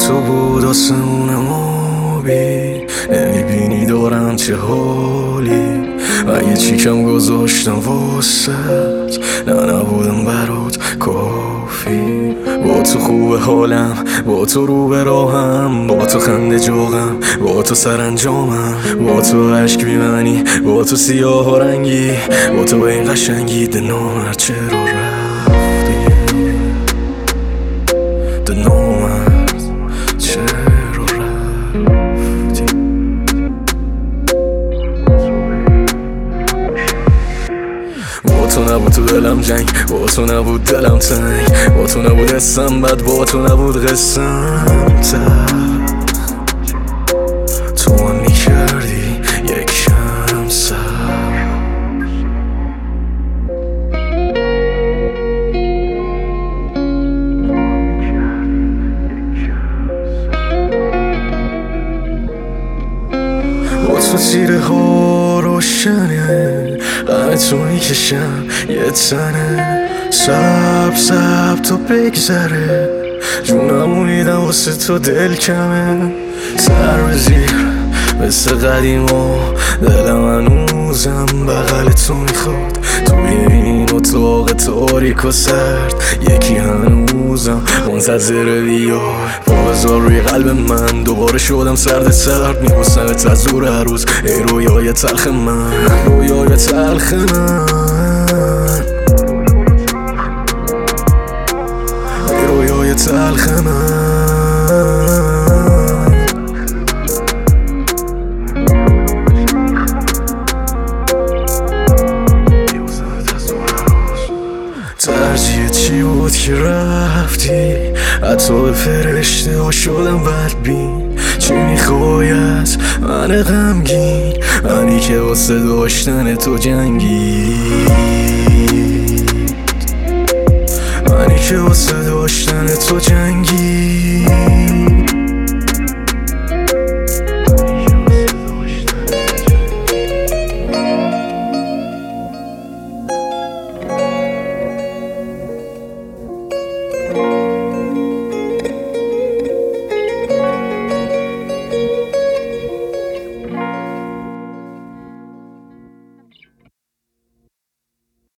تو بود آسمونم آبی، نمیبینی دارم چه حالی. اگه چیکم گذاشتم واسط، نه نبودم برات کافی. با تو خوب حالم، با تو رو به راهم، با تو خنده جاغم، با تو سرانجامم، با تو عشق میمنی، با تو سیاه و رنگی، با تو به این قشنگی دنامر چرا رفتی، دنامر چرا رفتی. با تو نبود تو دلم جنگ، با تو نبود دلم تنگ، با تو نبود حسم بد، با تو نبود قسم تر. تو من میکردی یک کم سر. با تو تیره ها روشنه، غم تو میکشم یه تنه. سب تو بگذره، جونمو میدم واسه تو دل کمه. سر به زیر مثل قدیما، دلم هنوزم بغل تو میخواد. توی این اتاق تاریک و سرد، یکی هنوزم منتظر بیای. بازار روی قلب من دوباره شدم سرد میبوسمت از دور هر روز. ای رویای تلخ من، رویای تلخ من، ای رویای تلخ من. ترجیح چی بود که رفتی؟ حتی به فرشته ها شدم بدبین. چی میخوای از من غمگین، منی که واسه داشتن تو جنگید، منی که واسه داشتن تو جنگید.